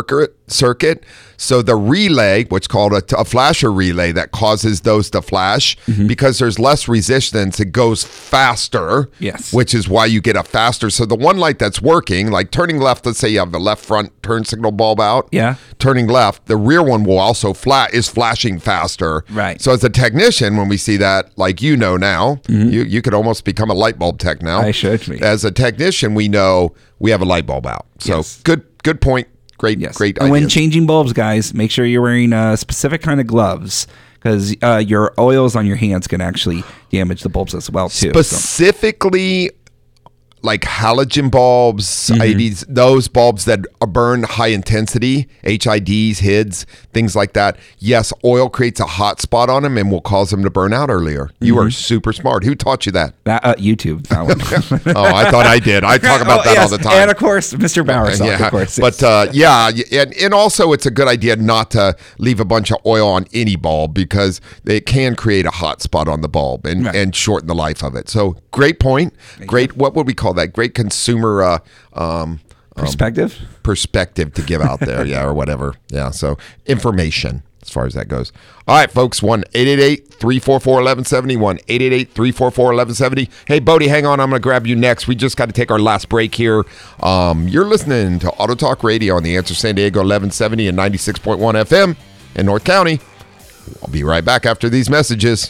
circuit. So the relay, what's called a, a flasher relay, that causes those to flash Mm-hmm. because there's less resistance. It goes faster, Yes. which is why you get a faster. So the one light that's working, like turning left, let's say you have the left front turn signal bulb out. Yeah. Turning left, the rear one will also flat is flashing faster. Right. So as a technician, when we see that, like you know now, you you could almost become a light bulb tech now. Mm-hmm. I should be. As a technician, we know we have a light bulb out. So Yes. good good point. Great, Yes. great And when ideas. changing bulbs, guys, make sure you're wearing a specific kind of gloves because uh, your oils on your hands can actually damage the bulbs as well too. So- Specifically, like halogen bulbs, Mm-hmm. I Ds, those bulbs that burn high intensity, H I Ds, H I Ds, things like that. Yes, oil creates a hot spot on them and will cause them to burn out earlier. You Mm-hmm. are super smart. Who taught you that? That, uh, YouTube, that one. Oh, I thought I did. I talk about Oh, that yes. all the time. And of course, Mister Bowers, yeah, of course. but yes. uh, yeah, y- and, and also it's a good idea not to leave a bunch of oil on any bulb because it can create a hot spot on the bulb and, Right. and shorten the life of it. So great point. Great. What would we call that? Great consumer uh, um, Perspective? perspective to give out there, yeah, or whatever. Yeah. So information as far as that goes. All right, folks. one eight eight eight, three four four, one one seven zero. one eight eight eight, three four four, one one seven zero. Hey, Bodie, hang on. I'm going to grab you next. We just got to take our last break here. Um, you're listening to Auto Talk Radio on the Answer San Diego eleven seventy and ninety-six point one F M in North County. I'll be right back after these messages.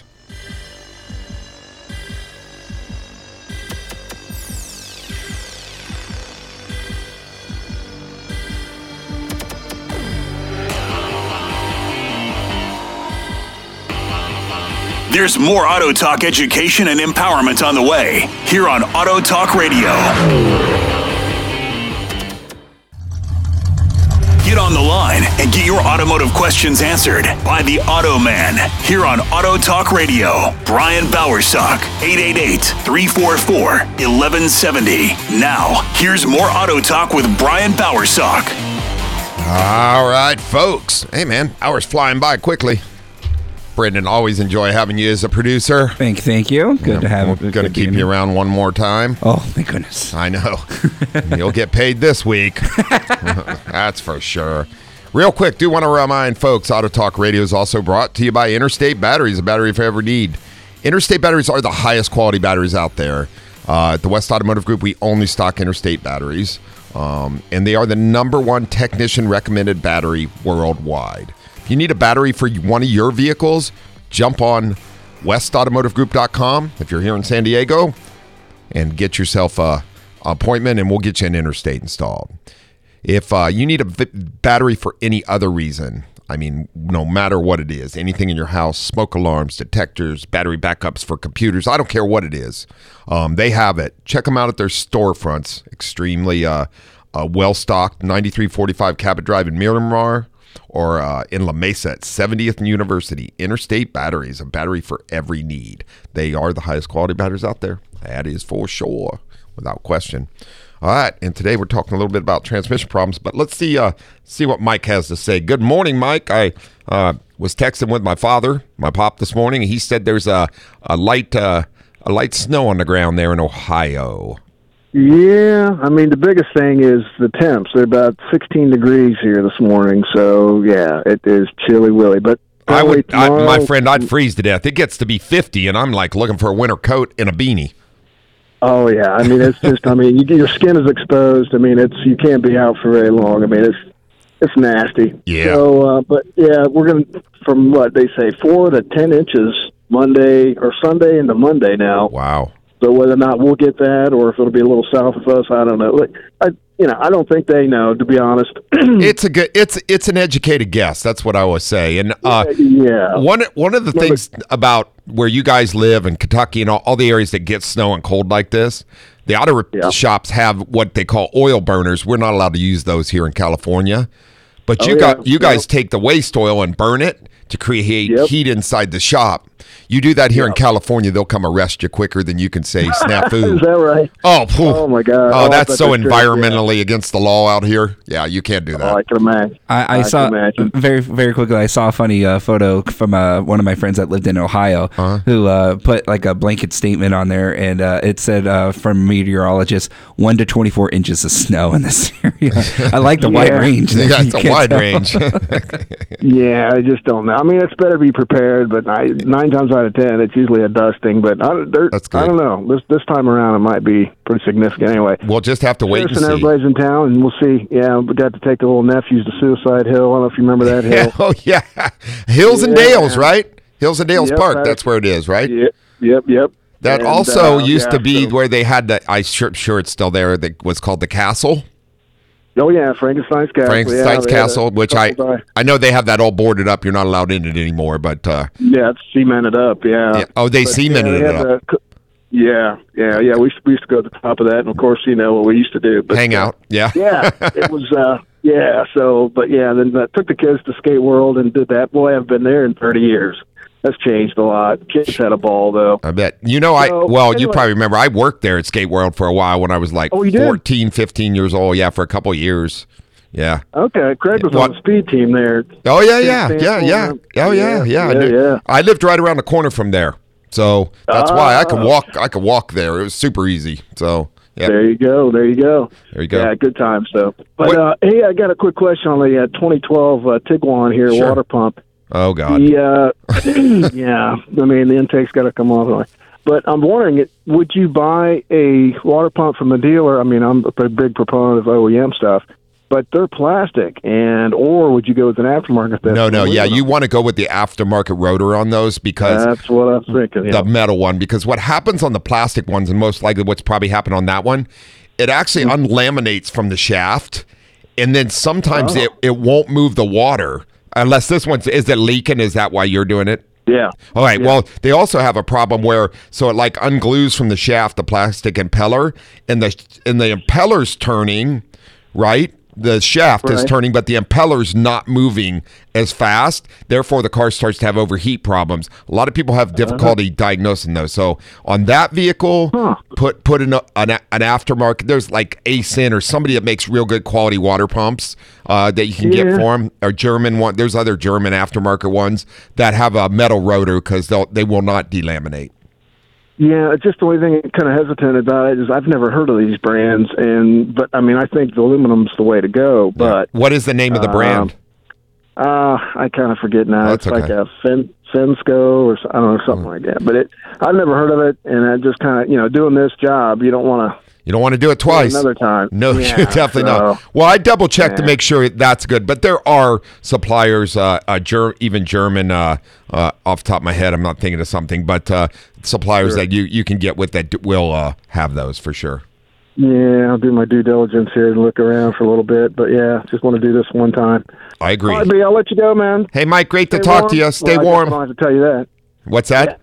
There's more Auto Talk education and empowerment on the way here on Auto Talk Radio. Get on the line and get your automotive questions answered by the Auto Man here on Auto Talk Radio. Brian Bowersock, eight eight eight, three four four, one one seven zero. Now, here's more Auto Talk with Brian Bowersock. All right, folks. Hey, man, hours flying by quickly. Brendan, always enjoy having you as a producer. Thank, thank you. Good to have We're it. going to keep you around one more time. Oh, thank goodness. I know. You'll get paid this week. That's for sure. Real quick, do want to remind folks, Auto Talk Radio is also brought to you by Interstate Batteries, a battery for every need. Interstate Batteries are the highest quality batteries out there. Uh, at the West Automotive Group, we only stock Interstate batteries, um, and they are the number one technician recommended battery worldwide. If you need a battery for one of your vehicles, jump on west automotive group dot com if you're here in San Diego and get yourself a appointment and we'll get you an Interstate installed. If uh, you need a v- battery for any other reason, I mean, no matter what it is, anything in your house, smoke alarms, detectors, battery backups for computers, I don't care what it is, um, they have it. Check them out at their storefronts. Extremely uh, uh, well-stocked, ninety-three forty-five Cabot Drive in Miramar, or uh, in La Mesa at seventieth and University. Interstate Batteries, a battery for every need. They are the highest quality batteries out there. That is for sure, without question. All right, and today we're talking a little bit about transmission problems, but let's see uh, see what Mike has to say. Good morning, Mike. I uh, was texting with my father, my pop, this morning. He said there's a, a light uh, a light snow on the ground there in Ohio. Yeah, I mean, the biggest thing is the temps. They're about sixteen degrees here this morning, so yeah, it is chilly willy. But I would, I, tomorrow, my friend, I'd freeze to death. It gets to be fifty, and I'm like looking for a winter coat and a beanie. Oh yeah, I mean, it's just, I mean, you, your skin is exposed. I mean, it's you can't be out for very long. I mean, it's it's nasty. Yeah. So, uh, but yeah, we're gonna from what they say four to ten inches Monday or Sunday into Monday now. Wow. So whether or not we'll get that, or if it'll be a little south of us, I don't know. Look, I, you know, I don't think they know, to be honest. It's a good. It's it's an educated guess. That's what I always say. And uh, yeah, one one of the things about where you guys live in Kentucky and all, all the areas that get snow and cold like this, the auto Yeah. shops have what they call oil burners. We're not allowed to use those here in California, but Oh, you yeah. got you guys take the waste oil and burn it to create Yep. heat inside the shop. You do that here in California, they'll come arrest you quicker than you can say snafu. Is that right? Oh, phew. Oh, my God. Oh, Oh, that's I so bet that's true, environmentally against the law out here. Yeah, you can't do that. Oh, I can imagine. I, I, I saw can imagine. very very quickly. I saw a funny uh, photo from uh, one of my friends that lived in Ohio, Uh-huh. who uh, put like a blanket statement on there, and uh, it said uh, from meteorologists, one to twenty four inches of snow in this area. I like the wide Yeah. range. there. Yeah, You it's a can't wide tell. range. Yeah, I just don't know. I mean, it's better to be prepared, but I, nine times out of ten, it's usually a dusting. But I, there- That's good. I don't know. This this time around, it might be pretty significant. Anyway, We'll just have to wait and Chris and see. everybody's in town, and we'll see. Yeah, we got to take the little nephews to Suicide Hill. I don't know if you remember that hill. Yeah, oh, yeah. Hills and Yeah. Dales, right? Hills and Dales Yep, Park. that's- That's where it is, right? Yep, yep, yep. That And, also uh, used to yeah, be so- where they had the, I'm sure, sure it's still there, that was called the Castle. Oh yeah, Frankenstein's Castle. Frankenstein's yeah, they had a Castle, which I couple di- I know they have that all boarded up. You're not allowed in it anymore, but uh, Yeah, it's cemented up. Yeah. yeah. oh, they But, cemented yeah, it they up. had the- yeah, yeah, yeah. We used, we used to go to the top of that, and of course, you know what we used to do. But, Hang uh, out, yeah. yeah, it was. uh Yeah, so but yeah, then I took the kids to Skate World and did that. Boy, I've been there in thirty years. That's changed a lot. Kids had a ball though. I bet. You know, I So, well, you anyway. probably remember I worked there at Skate World for a while when I was like Oh, you did? fourteen, fifteen years old. Yeah, for a couple years. Yeah. Okay, Craig was What? on the speed team there. Oh yeah, yeah, Stanford, yeah, yeah. uh, Oh yeah, yeah. I, yeah, knew- yeah. I lived right around the corner from there, so that's why I could Ah. walk. I could walk there. It was super easy. So yeah, There you go. There you go. there you go. Yeah, good times though. But What- uh, hey, I got a quick question on the uh, twenty twelve uh, Tiguan here, Sure. water pump. Oh god. The, uh, yeah, I mean the intake's got to come off. But I'm wondering, it would you buy a water pump from the dealer? I mean, I'm a big proponent of O E M stuff, but they're plastic, and or would you go with an aftermarket? That's No, no, yeah. aluminum? You want to go with the aftermarket rotor on those because That's what I was thinking. Yeah. the metal one, because what happens on the plastic ones, and most likely what's probably happened on that one, it actually Mm-hmm. unlaminates from the shaft, and then sometimes Oh. it, it won't move the water unless this one's is it leaking? Is that why you're doing it? yeah. All right. Yeah. Well, they also have a problem where so it like unglues from the shaft the plastic impeller, and the and the impeller's turning, right? The shaft is Right. turning, but the impeller's not moving as fast. Therefore, the car starts to have overheat problems. A lot of people have difficulty diagnosing those. So on that vehicle, Huh. put put in a, an, an aftermarket. There's like A S I N or somebody that makes real good quality water pumps uh, that you can get Yeah. for them. Or German one. There's other German aftermarket ones that have a metal rotor because they'll they will not delaminate. Yeah, it's just the only thing I'm kind of hesitant about it is I've never heard of these brands, and but I mean I think the aluminum's the way to go. But What is the name of the brand? uh, I kind of forget now. That's it's like okay. a Fen, Fensco or so- I don't know something like that. But it I've never heard of it, and I just kind of you know doing this job you don't want to You don't want to do it twice. another time. No, Yeah, you definitely so- not. Well, I double check to Yeah. make sure that's good, but there are suppliers, uh, uh Ger- even German, uh, uh, off the top of my head, I'm not thinking of something, but uh, suppliers Sure. that you, you can get with that d- will uh, have those for sure. Yeah, I'll do my due diligence here and look around for a little bit. But yeah, just want to do this one time. I agree. All right, B, I'll let you go, man. Hey, Mike, great to Stay talk warm. to you. Stay Well, I guess warm. I don't have to tell you that. What's that?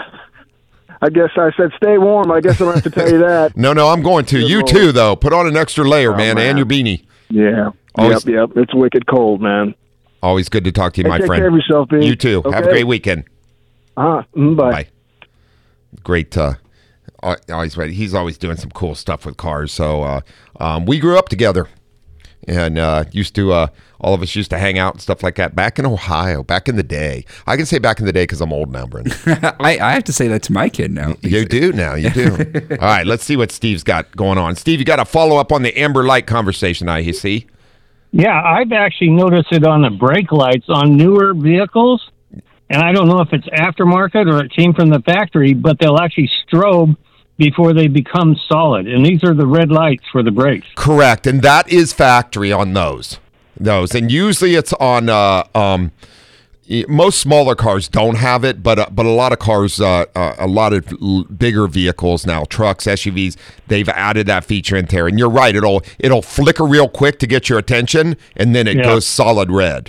I guess I said stay warm. I guess I don't have to tell you that. No, no, I'm going to. Good You Lord. too, though. Put on an extra layer, Oh, man, man. and your beanie. Yeah. Always- Yep, yep. It's wicked cold, man. Always good to talk to you, Hey, my take friend. care of yourself, B. You too. Have a Okay? great weekend. Uh-huh. Mm, bye. Bye. Great. Uh, al- always ready. He's always doing some cool stuff with cars. So uh, um, we grew up together, and uh, used to uh, all of us used to hang out and stuff like that back in Ohio, back in the day. I can say back in the day because I'm old now, Brendan. I, I have to say that to my kid now. You do now. You do. All right. Let's see what Steve's got going on. Steve, you got to follow up on the Amber Light conversation. I see. Yeah, I've actually noticed it on the brake lights on newer vehicles, and I don't know if it's aftermarket or it came from the factory, but they'll actually strobe before they become solid, and these are the red lights for the brakes. Correct, and that is factory on those. Those, and usually it's on. Uh, um, y- most smaller cars don't have it, but uh, but a lot of cars, uh, uh, a lot of l- bigger vehicles now, trucks, S U Vs, they've added that feature in there. And you're right; it'll it'll flicker real quick to get your attention, and then it Yeah. goes solid red.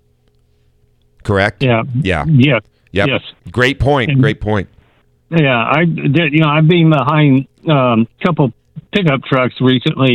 Correct? Yeah. Yeah. Yeah. Yep. Yes. Great point. And- Great point. Yeah, I did. You know, I've been behind a um, couple pickup trucks recently,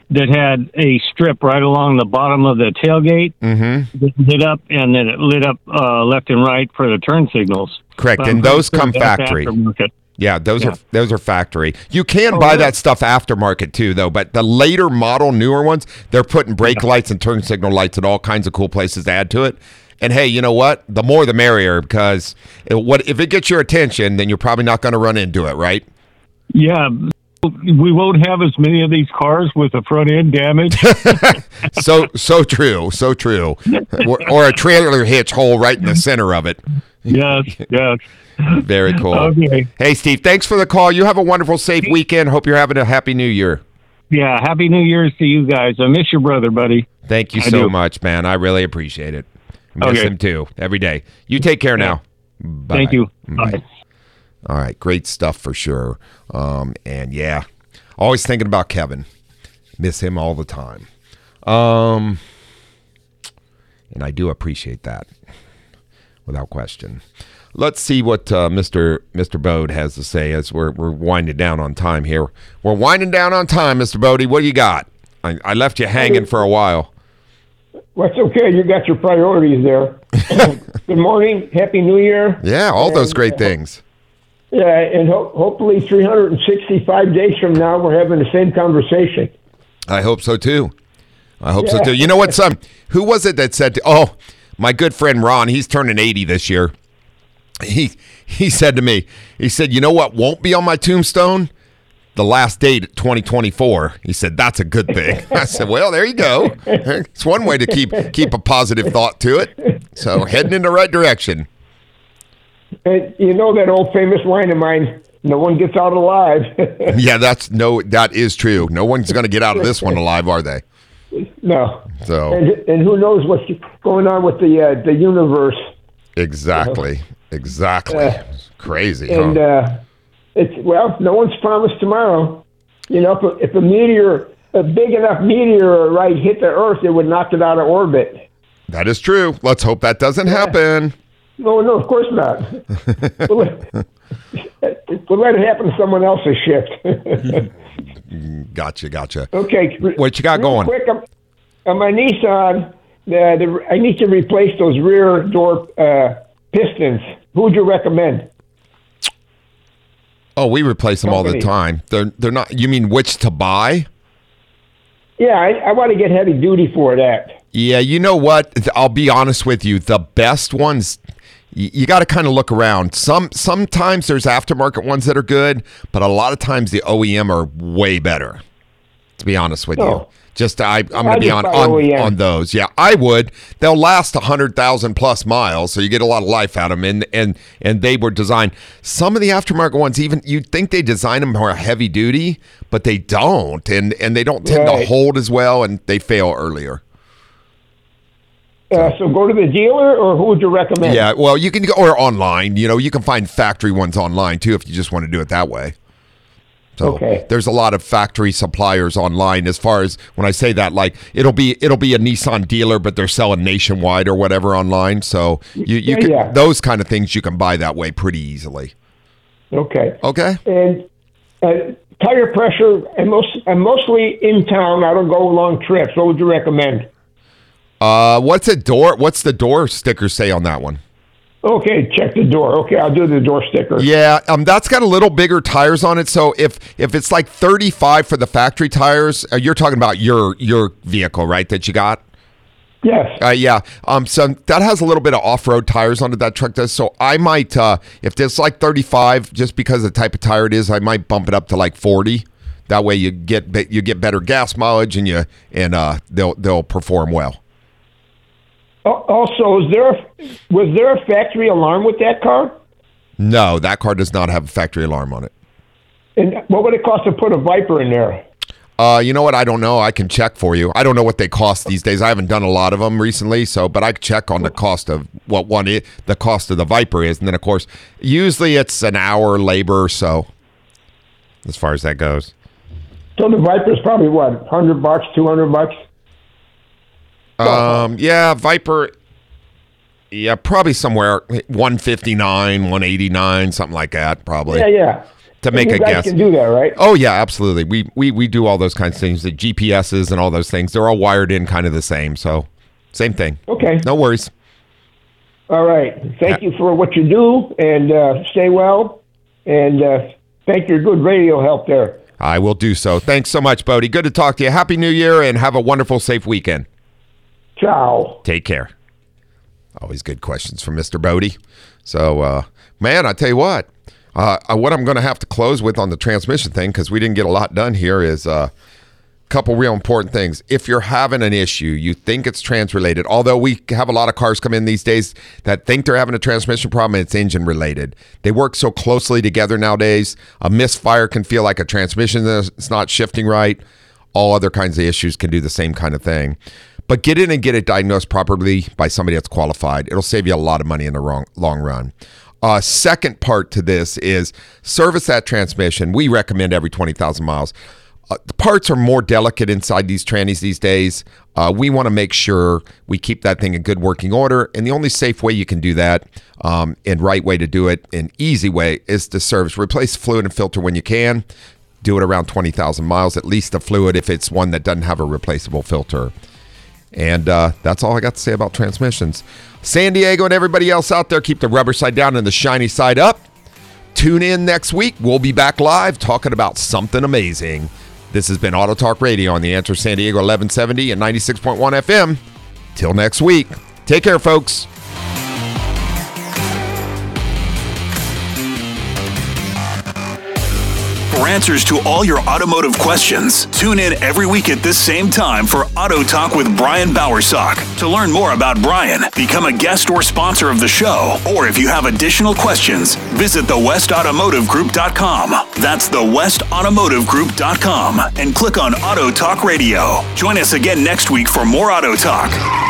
that had a strip right along the bottom of the tailgate Mm-hmm. that lit up, and then it lit up uh, left and right for the turn signals. Correct, But I'm and those pretty come sure that's factory. aftermarket. Yeah, those Yeah. are those are factory. You can Oh, buy really? that stuff aftermarket too, though. But the later model, newer ones, they're putting brake lights and turn signal lights and all kinds of cool places to add to it. And hey, you know what? The more the merrier, because it, what if it gets your attention, then you're probably not going to run into it, right? Yeah, we won't have as many of these cars with the front end damage. So so true, so true. Or, or a trailer hitch hole right in the center of it. yes, yes. Very cool. Okay. Hey, Steve, thanks for the call. You have a wonderful, safe weekend. Hope you're having a happy New Year. Yeah, Happy New Year's to you guys. I miss your brother, buddy. Thank you I so do. much, man. I really appreciate it. Miss Okay. him too every day. You take care now. Bye. Thank you. Bye. Bye. All right, great stuff for sure. Um, and yeah, always thinking about Kevin. Miss him all the time. Um, and I do appreciate that, without question. Let's see what uh, Mister Mister Bode has to say as we're we're winding down on time here. We're winding down on time, Mister Bode. What do you got? I, I left you hanging for a while. Well, it's okay. You got your priorities there. Good morning. Happy New Year. Yeah, all those And, great uh, things. Yeah, and ho- hopefully three hundred sixty-five days from now, we're having the same conversation. I hope so too. I hope so Yeah. too. You know what, son? Who was it that said? Oh, my good friend Ron. He's turning eighty this year. He he said to me. He said, "You know what won't be on my tombstone? The last date, twenty twenty-four." He said, "That's a good thing." I said, "Well, there you go. It's one way to keep keep a positive thought to it. So heading in the right direction." And you know that old famous line of mine, no one gets out alive. Yeah, that's no. That is true. No one's going to get out of this one alive, are they? No. So And, and who knows what's going on with the uh, the universe. exactly, exactly. Uh, Crazy. And huh? uh, it's, well, no one's promised tomorrow. You know, if a, if a meteor, a big enough meteorite hit the Earth, it would knock it out of orbit. That is true. Let's hope that doesn't happen. No, no, of course not. we'll, let, we'll let it happen to someone else's shift. Gotcha, gotcha. Okay. What you got real going? Quick, on, on my Nissan, the, the, I need to replace those rear door uh, pistons. Who would you recommend? Oh, we replace them all the Company. time. They're they're not. You mean which to buy? Yeah, I, I want to get heavy duty for that. Yeah, you know what? I'll be honest with you. The best ones, you, you got to kind of look around. Some sometimes there's aftermarket ones that are good, but a lot of times the O E M are way better. To be honest with you, Oh. just I I'm going I to be just on buy on, O E M. on those. Yeah, I would. They'll last a hundred thousand plus miles, so you get a lot of life out of them. And and and they were designed. Some of the aftermarket ones, even you'd think they design them more heavy duty, but they don't, and and they don't tend to Right. hold as well, and they fail earlier. Uh, so go to the dealer, or who would you recommend? Yeah, well, you can go or online. You know, you can find factory ones online too if you just want to do it that way. So Okay. there's a lot of factory suppliers online. As far as when I say that, like it'll be it'll be a Nissan dealer, but they're selling nationwide or whatever online. So you you Yeah, can yeah. those kind of things you can buy that way pretty easily. Okay. Okay. And uh, tire pressure, I'm, most, I'm mostly in town. I don't go long trips. What would you recommend? Uh, what's a door? What's the door sticker say on that one? Okay, check the door. Okay, I'll do the door sticker. Yeah, um, that's got a little bigger tires on it. So if if it's like thirty-five for the factory tires, uh, you're talking about your your vehicle, right? That you got. Yes. Uh, yeah. Um. So that has a little bit of off-road tires on it. That truck does. So I might, uh, if it's like thirty-five, just because of the type of tire it is, I might bump it up to like forty. That way you get be- you get better gas mileage and you and uh they'll they'll perform well. Al- Also, is there a, was there a factory alarm with that car? No, that car does not have a factory alarm on it. And what would it cost to put a Viper in there? Uh, you know what? I don't know. I can check for you. I don't know what they cost these days. I haven't done a lot of them recently, so but I can check on the cost of what one is, the cost of the Viper is, and then of course, usually it's an hour labor or so. As far as that goes. So the Viper's probably what, hundred bucks, two hundred bucks? Um, yeah, Viper. Yeah, probably somewhere one fifty nine, one eighty nine, something like that. Probably. Yeah, yeah. to make you a guys guess. can do that, right? Oh yeah, absolutely. We we we do all those kinds of things. The G P S's and all those things. They're all wired in kind of the same. So same thing. Okay. No worries. All right. Thank Yeah. you for what you do, and uh, stay well. And uh, thank your good radio help there. I will do so. Thanks so much, Bodie. Good to talk to you. Happy New Year and have a wonderful, safe weekend. Ciao. Take care. Always good questions from Mister Bodie. So, uh, man, I tell you what, uh, what I'm going to have to close with on the transmission thing, because we didn't get a lot done here, is a uh, couple real important things. If you're having an issue, you think it's trans-related, although we have a lot of cars come in these days that think they're having a transmission problem and it's engine-related. They work so closely together nowadays. A misfire can feel like a transmission that's not shifting right. All other kinds of issues can do the same kind of thing. But get in and get it diagnosed properly by somebody that's qualified. It'll save you a lot of money in the wrong, long run. Uh, second part to this is service that transmission. We recommend every twenty thousand miles. Uh, the parts are more delicate inside these trannies these days. Uh, we want to make sure we keep that thing in good working order. And the only safe way you can do that, um, and right way to do it, an easy way, is to service. Replace fluid and filter when you can. Do it around twenty thousand miles, at least the fluid if it's one that doesn't have a replaceable filter. And uh, that's all I got to say about transmissions. San Diego and everybody else out there, keep the rubber side down and the shiny side up. Tune in next week. We'll be back live talking about something amazing. This has been Auto Talk Radio on The Answer San Diego eleven seventy and ninety-six point one F M. Till next week. Take care, folks. For answers to all your automotive questions, tune in every week at this same time for Auto Talk with Brian Bowersock. To learn more about Brian, become a guest or sponsor of the show, or if you have additional questions, visit the west automotive group dot com. That's the west automotive group dot com and click on Auto Talk Radio. Join us again next week for more Auto Talk.